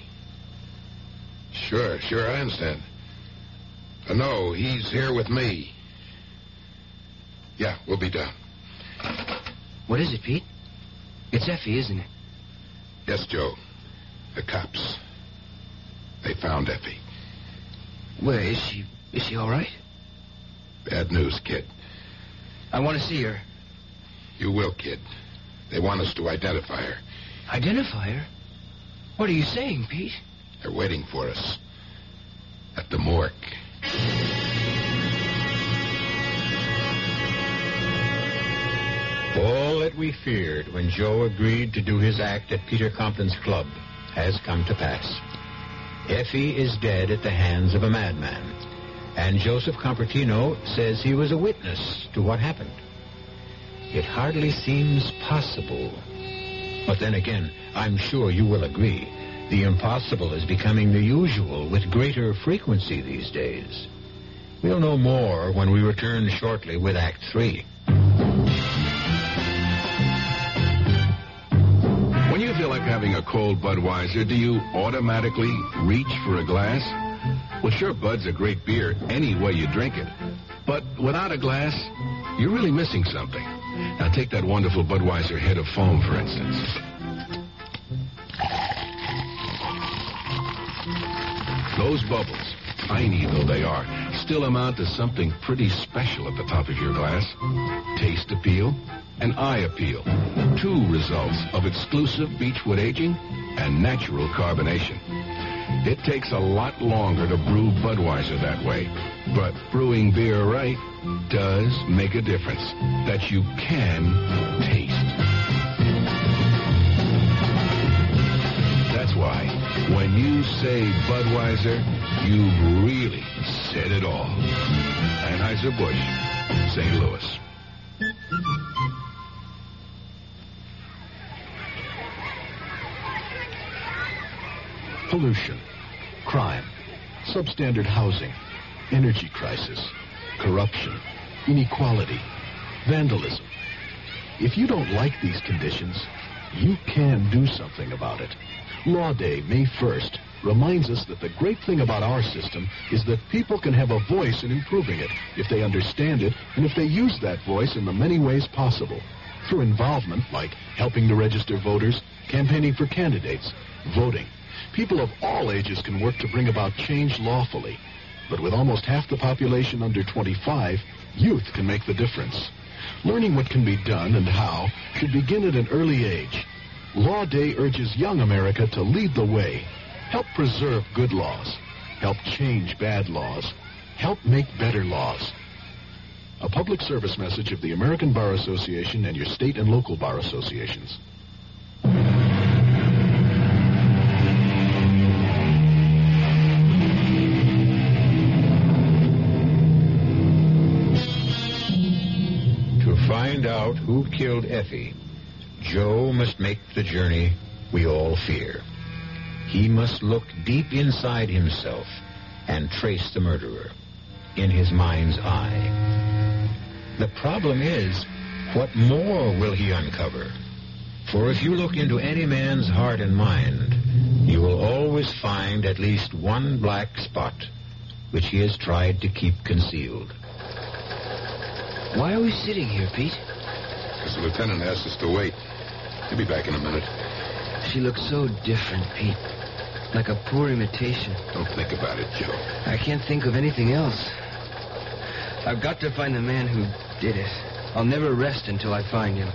Sure, sure, I understand. Uh, no, he's here with me. Yeah, we'll be down. What is it, Pete? It's Effie, isn't it? Yes, Joe. The cops. They found Effie. Where is she? Is she all right? Bad news, kid. I want to see her. You will, kid. They want us to identify her. Identify her? What are you saying, Pete? They're waiting for us. At the morgue. All that we feared when Joe agreed to do his act at Peter Compton's club has come to pass. Effie is dead at the hands of a madman, and Joseph Compertino says he was a witness to what happened. It hardly seems possible. But then again, I'm sure you will agree, the impossible is becoming the usual with greater frequency these days. We'll know more when we return shortly with Act Three. When you feel like having a cold Budweiser, do you automatically reach for a glass? Well, sure, Bud's a great beer any way you drink it. But without a glass, you're really missing something. Now, take that wonderful Budweiser Head of Foam, for instance. Those bubbles, tiny though they are, still amount to something pretty special at the top of your glass. Taste appeal and eye appeal. Two results of exclusive Beechwood aging and natural carbonation. It takes a lot longer to brew Budweiser that way, but brewing beer right does make a difference that you can taste. That's why when you say Budweiser, you've really said it all. Anheuser-Busch, Saint Louis. Pollution, crime, substandard housing, energy crisis, corruption, inequality, vandalism. If you don't like these conditions, you can do something about it. Law Day, May first, reminds us that the great thing about our system is that people can have a voice in improving it if they understand it and if they use that voice in the many ways possible. Through involvement like helping to register voters, campaigning for candidates, voting. People of all ages can work to bring about change lawfully. But with almost half the population under twenty-five, youth can make the difference. Learning what can be done and how should begin at an early age. Law Day urges young America to lead the way. Help preserve good laws. Help change bad laws. Help make better laws. A public service message of the American Bar Association and your state and local bar associations. Find out who killed Effie, Joe must make the journey we all fear. He must look deep inside himself and trace the murderer in his mind's eye. The problem is, what more will he uncover? For if you look into any man's heart and mind, you will always find at least one black spot which he has tried to keep concealed. Why are we sitting here, Pete? Because the lieutenant asked us to wait. He'll be back in a minute. She looks so different, Pete. Like a poor imitation. Don't think about it, Joe. I can't think of anything else. I've got to find the man who did it. I'll never rest until I find him.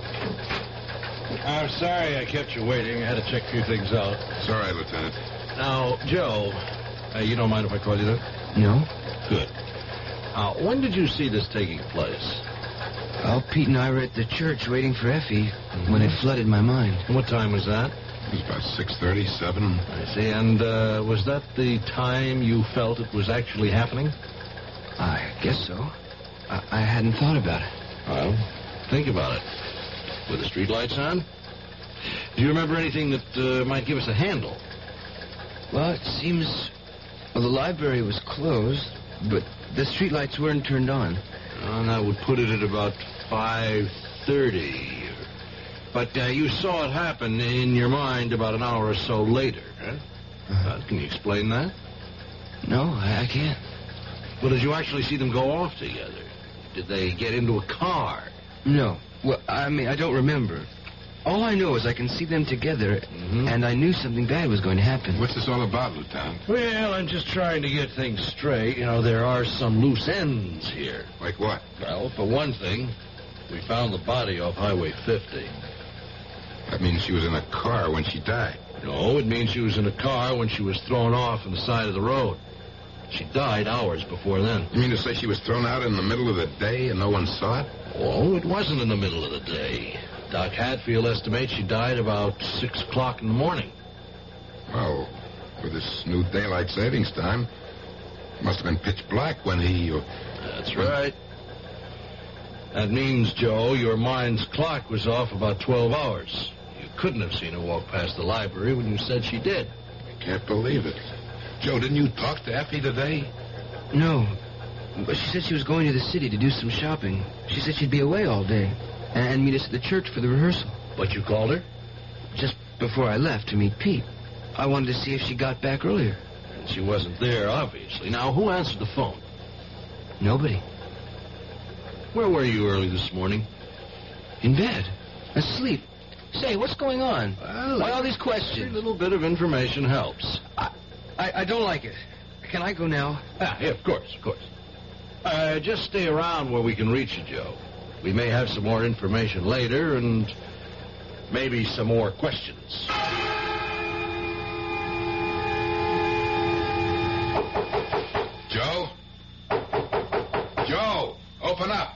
I'm sorry I kept you waiting. I had to check a few things out. It's all right, Lieutenant. Now, Joe, uh, you don't mind if I call you that? No. Good. Uh, when did you see this taking place? Well, Pete and I were at the church waiting for Effie when it flooded my mind. What time was that? It was about six thirty, seven. I see. And uh, was that the time you felt it was actually happening? I guess so. I, I hadn't thought about it. Well, think about it. Were the streetlights on? Do you remember anything that uh, might give us a handle? Well, it seems... Well, the library was closed, but the streetlights weren't turned on. And that would put it at about five thirty. But uh, you saw it happen in your mind about an hour or so later, huh? Uh, can you explain that? No, I, I can't. Well, did you actually see them go off together? Did they get into a car? No. Well, I mean, I don't remember. All I know is I can see them together, mm-hmm. and I knew something bad was going to happen. What's this all about, Lieutenant? Well, I'm just trying to get things straight. You know, there are some loose ends here. Like what? Well, for one thing, we found the body off Highway fifty. That means she was in a car when she died. No, it means she was in a car when she was thrown off on the side of the road. She died hours before then. You mean to say she was thrown out in the middle of the day and no one saw it? Oh, it wasn't in the middle of the day. Doc Hatfield estimates she died about six o'clock in the morning. Well, for this new daylight savings time, it must have been pitch black when he... Uh, That's right. That means, Joe, your mind's clock was off about twelve hours. You couldn't have seen her walk past the library when you said she did. I can't believe it. Joe, didn't you talk to Effie today? No. But she said she was going to the city to do some shopping. She said she'd be away all day and meet us at the church for the rehearsal. But you called her? Just before I left to meet Pete. I wanted to see if she got back earlier. She wasn't there, obviously. Now, who answered the phone? Nobody. Where were you early this morning? In bed. Asleep. Say, what's going on? Well, Why all these questions? Every little bit of information helps. I, I, I don't like it. Can I go now? Ah, yeah, of course, of course. Uh, just stay around where we can reach you, Joe. We may have some more information later, and maybe some more questions. Joe? Joe, open up.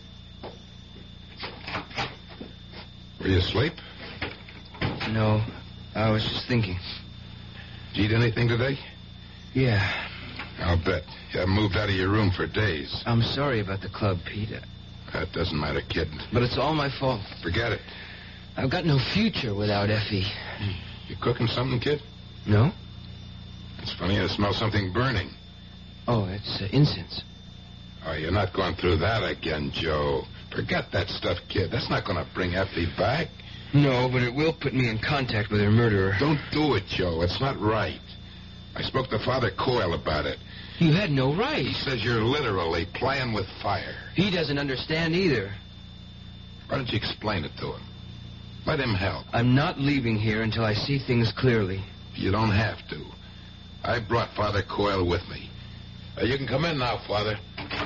Were you asleep? No, I was just thinking. Did you eat anything today? Yeah. I'll bet. You haven't moved out of your room for days. I'm sorry about the club, Pete. That doesn't matter, kid. But it's all my fault. Forget it. I've got no future without Effie. You cooking something, kid? No? It's funny, I smell something burning. Oh, it's uh, incense. Oh, you're not going through that again, Joe. Forget that stuff, kid. That's not going to bring Effie back. No, but it will put me in contact with her murderer. Don't do it, Joe. It's not right. I spoke to Father Coyle about it. You had no right. He says you're literally playing with fire. He doesn't understand either. Why don't you explain it to him? Let him help. I'm not leaving here until I see things clearly. You don't have to. I brought Father Coyle with me. Uh, you can come in now, Father.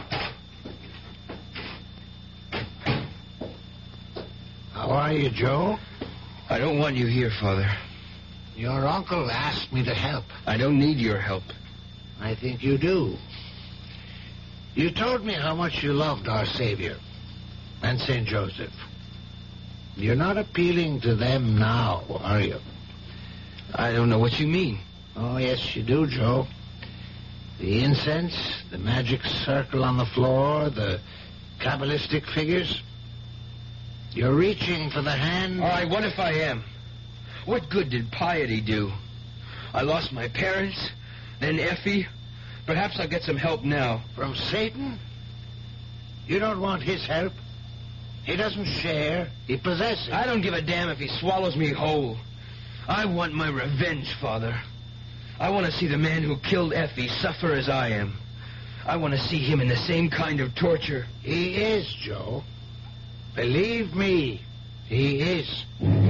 How are you, Joe? I don't want you here, Father. Your uncle asked me to help. I don't need your help. I think you do. You told me how much you loved our Savior and Saint Joseph. You're not appealing to them now, are you? I don't know what you mean. Oh, yes, you do, Joe. The incense, the magic circle on the floor, the Kabbalistic figures. You're reaching for the hand... All right, what if I am? What good did piety do? I lost my parents, then Effie. Perhaps I'll get some help now. From Satan? You don't want his help? He doesn't share. He possesses. I don't give a damn if he swallows me whole. I want my revenge, Father. I want to see the man who killed Effie suffer as I am. I want to see him in the same kind of torture. He is, Joe. Believe me, he is.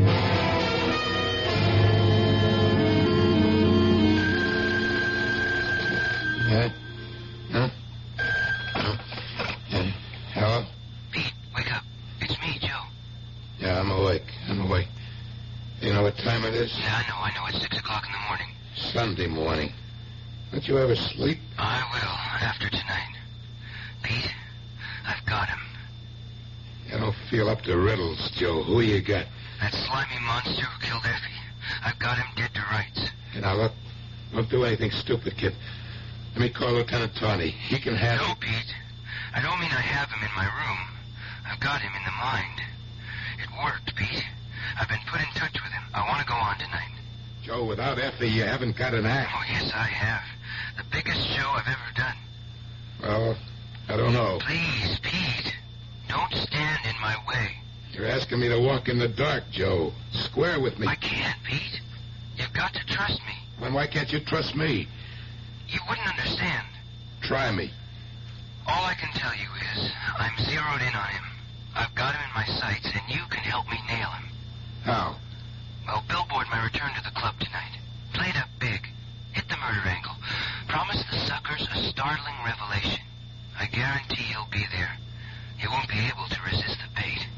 Huh? Huh? Huh? Uh, hello? Pete, wake up. It's me, Joe. Yeah, I'm awake. I'm awake. You know what time it is? Yeah, I know, I know. It's six o'clock in the morning. Sunday morning. Don't you ever sleep? I will, after tonight. Pete, I've got him. You don't feel up to riddles, Joe. Who you got? That slimy monster who killed Effie. I've got him dead to rights. You know, look, don't do anything stupid, kid. Let me call Lieutenant Tawney. He can have... No, Pete. I don't mean I have him in my room. I've got him in the mind. It worked, Pete. I've been put in touch with him. I want to go on tonight. Joe, without Effie, you haven't got an act. Oh, yes, I have. The biggest show I've ever done. Well, I don't know. Please, Pete. Don't stand in my way. You're asking me to walk in the dark, Joe. Square with me. I can't, Pete. You've got to trust me. Then why can't you trust me? You wouldn't understand. Try me. All I can tell you is I'm zeroed in on him. I've got him in my sights, and you can help me nail him. How? Well, billboard my return to the club tonight. Play it up big. Hit the murder angle. Promise the suckers a startling revelation. I guarantee he'll be there. He won't be able to resist the bait.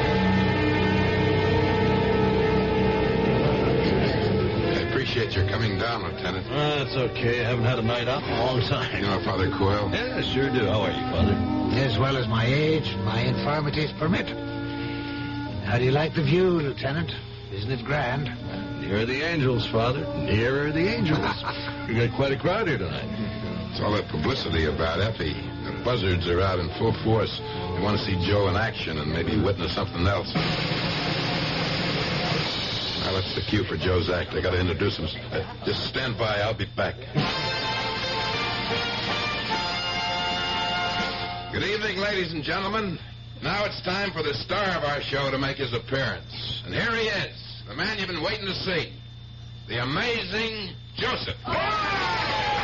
I appreciate your coming down, Lieutenant. That's okay. I haven't had a night out in a long time. You know Father Coyle? Yeah, sure do. How are you, Father? As well as my age and my infirmities permit. How do you like the view, Lieutenant? Isn't it grand? Nearer the angels, Father. Nearer the angels. We got quite a crowd here tonight. It's all that publicity about Effie. The buzzards are out in full force. They want to see Joe in action and maybe witness something else. Now, that's the cue for Joe's act. I got to introduce him. Uh, just stand by. I'll be back. Good evening, ladies and gentlemen. Now it's time for the star of our show to make his appearance. And here he is, the man you've been waiting to see. The amazing Joseph.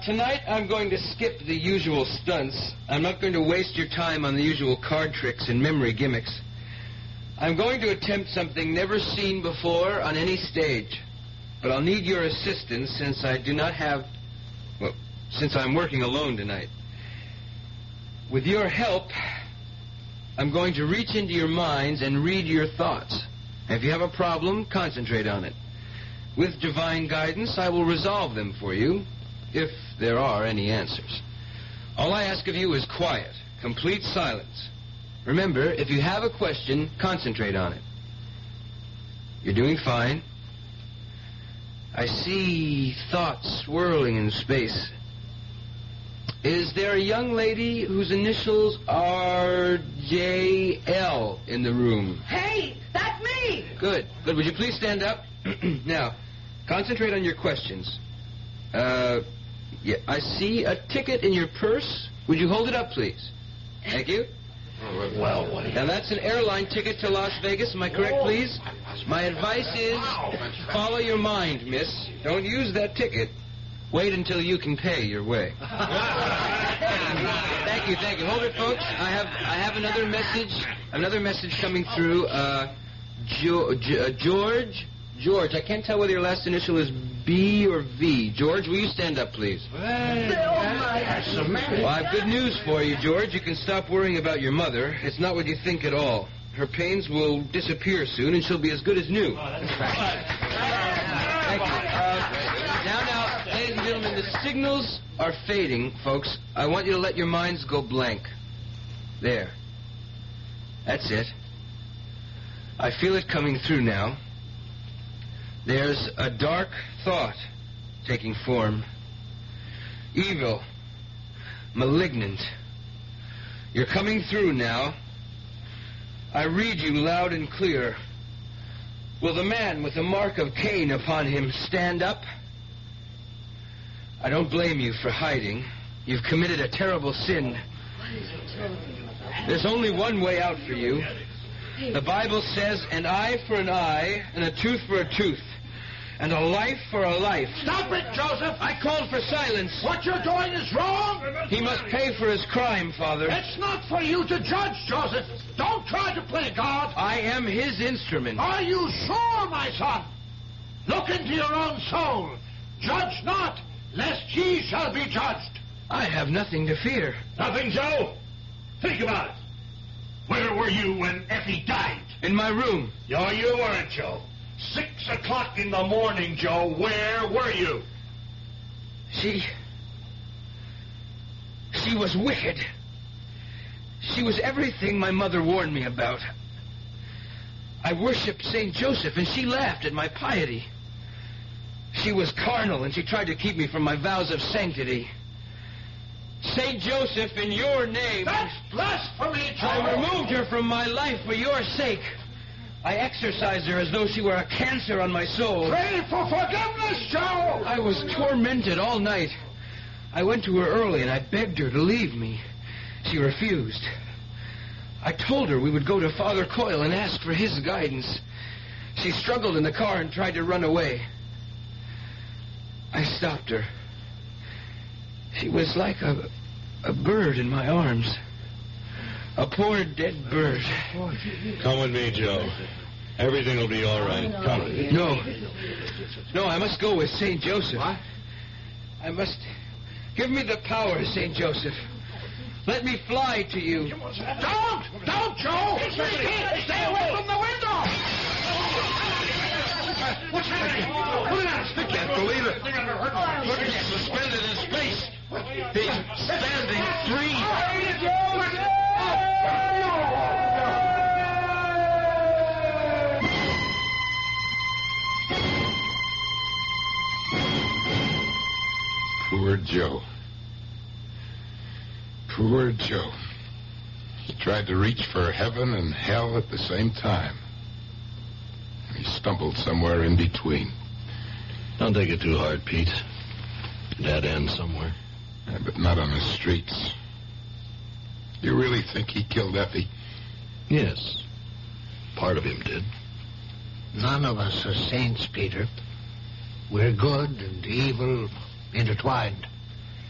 tonight I'm going to skip the usual stunts. I'm not going to waste your time on the usual card tricks and memory gimmicks. I'm going to attempt something never seen before on any stage. But I'll need your assistance since I do not have... Well, since I'm working alone tonight. With your help, I'm going to reach into your minds and read your thoughts. If you have a problem, concentrate on it. With divine guidance, I will resolve them for you, if there are any answers. All I ask of you is quiet, complete silence. Remember, if you have a question, concentrate on it. You're doing fine. I see thoughts swirling in space. Is there a young lady whose initials are J L in the room? Hey, that's me! Good. Good. Would you please stand up? Now, concentrate on your questions. Uh, yeah, I see a ticket in your purse. Would you hold it up, please? Thank you. Well, what Now, that's an airline ticket to Las Vegas. Am I correct, please? My advice is follow your mind, miss. Don't use that ticket. Wait until you can pay your way. Thank you, thank you. Hold it, folks. I have I have another message. Another message coming through. Uh, jo- J- uh, George? George, I can't tell whether your last initial is B or V. George, will you stand up, please? Well, I have good news for you, George. You can stop worrying about your mother. It's not what you think at all. Her pains will disappear soon, and she'll be as good as new. Thank you. Uh, now, now, ladies and gentlemen, the signals are fading, folks. I want you to let your minds go blank. There. That's it. I feel it coming through now. There's a dark thought taking form. Evil. Malignant. You're coming through now. I read you loud and clear. Will the man with the mark of Cain upon him stand up? I don't blame you for hiding. You've committed a terrible sin. There's only one way out for you. The Bible says an eye for an eye and a tooth for a tooth. And a life for a life. Stop it, Joseph! I called for silence. What you're doing is wrong! He must pay for his crime, Father. It's not for you to judge, Joseph. Don't try to play God. I am his instrument. Are you sure, my son? Look into your own soul. Judge not, lest ye shall be judged. I have nothing to fear. Nothing, Joe? Think about it. Where were you when Effie died? In my room. No, you weren't, Joe. Six o'clock in the morning, Joe. Where were you? She... She was wicked. She was everything my mother warned me about. I worshipped Saint Joseph, and she laughed at my piety. She was carnal, and she tried to keep me from my vows of sanctity. Saint Joseph, in your name... That's blasphemy, Joe! I removed her from my life for your sake. I exorcised her as though she were a cancer on my soul. Pray for forgiveness, Joe! I was tormented all night. I went to her early, and I begged her to leave me. She refused. I told her we would go to Father Coyle and ask for his guidance. She struggled in the car and tried to run away. I stopped her. She was like a, a bird in my arms. A poor dead bird. Come with me, Joe. Everything will be all right. Come. No. No, I must go with Saint Joseph. What? I must... Give me the power, Saint Joseph. Let me fly to you. Don't! Don't, Joe! Stay away from the window! What's happening? Put it out. Stick Can't believe it. Look, he's suspended in space. He's standing free. Poor Joe. Poor Joe. He tried to reach for heaven and hell at the same time. He stumbled somewhere in between. Don't take it too hard, Pete. Dead end somewhere. Yeah, but not on the streets. You really think he killed Effie? Yes. Part of him did. None of us are saints, Peter. We're good and evil intertwined.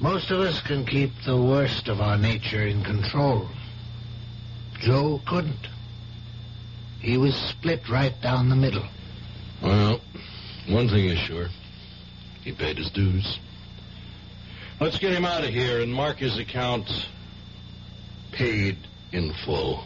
Most of us can keep the worst of our nature in control. Joe couldn't. He was split right down the middle. Well, one thing is sure. He paid his dues. Let's get him out of here and mark his account paid in full.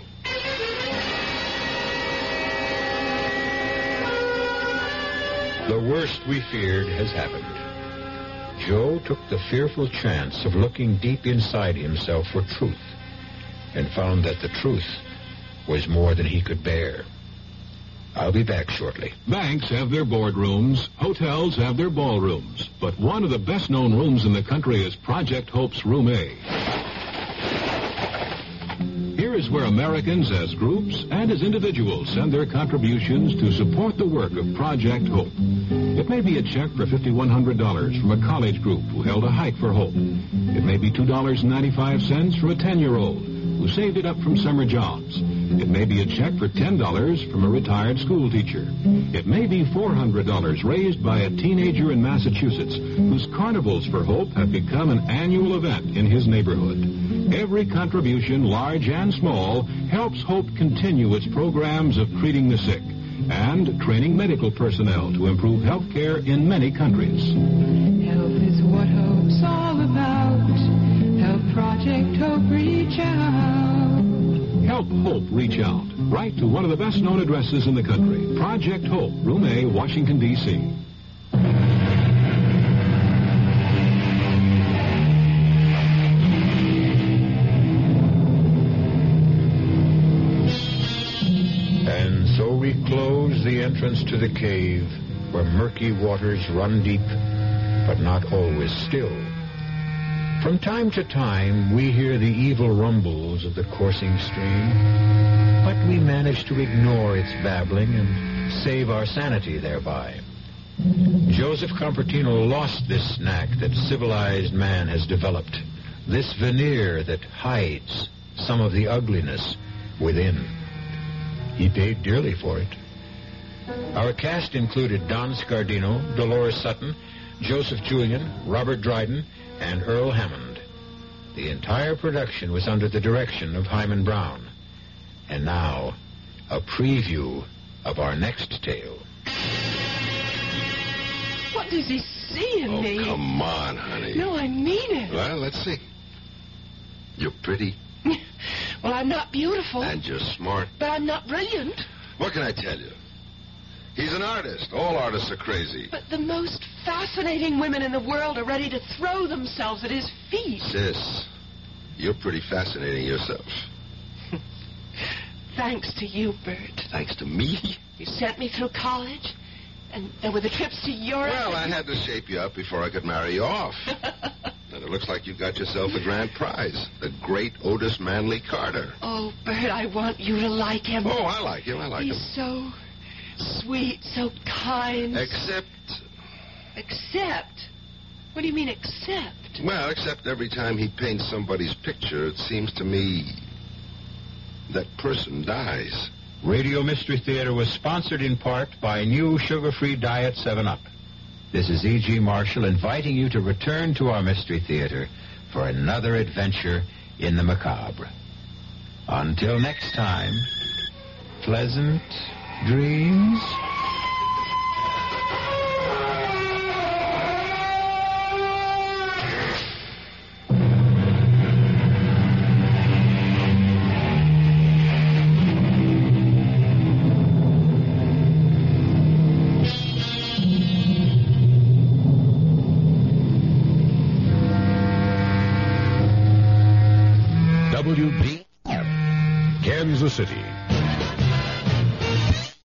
The worst we feared has happened. Joe took the fearful chance of looking deep inside himself for truth and found that the truth was more than he could bear. I'll be back shortly. Banks have their boardrooms, hotels have their ballrooms, but one of the best-known rooms in the country is Project Hope's Room A. Here is where Americans as groups and as individuals send their contributions to support the work of Project Hope. It may be a check for five thousand one hundred dollars from a college group who held a hike for hope. It may be two dollars and ninety-five cents from a ten-year-old who saved it up from summer jobs. It may be a check for ten dollars from a retired school teacher. It may be four hundred dollars raised by a teenager in Massachusetts whose Carnivals for Hope have become an annual event in his neighborhood. Every contribution, large and small, helps Hope continue its programs of treating the sick and training medical personnel to improve health care in many countries. Help is what hope's all about. Help Project Hope reach out. Help Hope reach out. Write to one of the best-known addresses in the country. Project Hope, Room A, Washington, D C And so we close the entrance to the cave where murky waters run deep, but not always still. From time to time, we hear the evil rumbles of the coursing stream, but we manage to ignore its babbling and save our sanity thereby. Joseph Compertino lost this knack that civilized man has developed, this veneer that hides some of the ugliness within. He paid dearly for it. Our cast included Don Scardino, Dolores Sutton, Joseph Julian, Robert Dryden, and Earl Hammond. The entire production was under the direction of Hyman Brown. And now, a preview of our next tale. What does he see in Oh, me? come on, honey. No, I mean it. Well, let's see. You're pretty. Well, I'm not beautiful. And you're smart. But I'm not brilliant. What can I tell you? He's an artist. All artists are crazy. But the most fascinating women in the world are ready to throw themselves at his feet. Sis, you're pretty fascinating yourself. Thanks to you, Bert. Thanks to me? You sent me through college, and there were the trips to Europe. Well, I had to shape you up before I could marry you off. And it looks like you got yourself a grand prize. The great Otis Manley Carter. Oh, Bert, I want you to like him. Oh, I like him. I like He's him. so sweet, so kind. Except... Except? What do you mean, except? Well, except every time he paints somebody's picture, it seems to me that person dies. Radio Mystery Theater was sponsored in part by new sugar-free Diet seven up. This is E G. Marshall inviting you to return to our Mystery Theater for another adventure in the macabre. Until next time, pleasant dreams. Kansas City,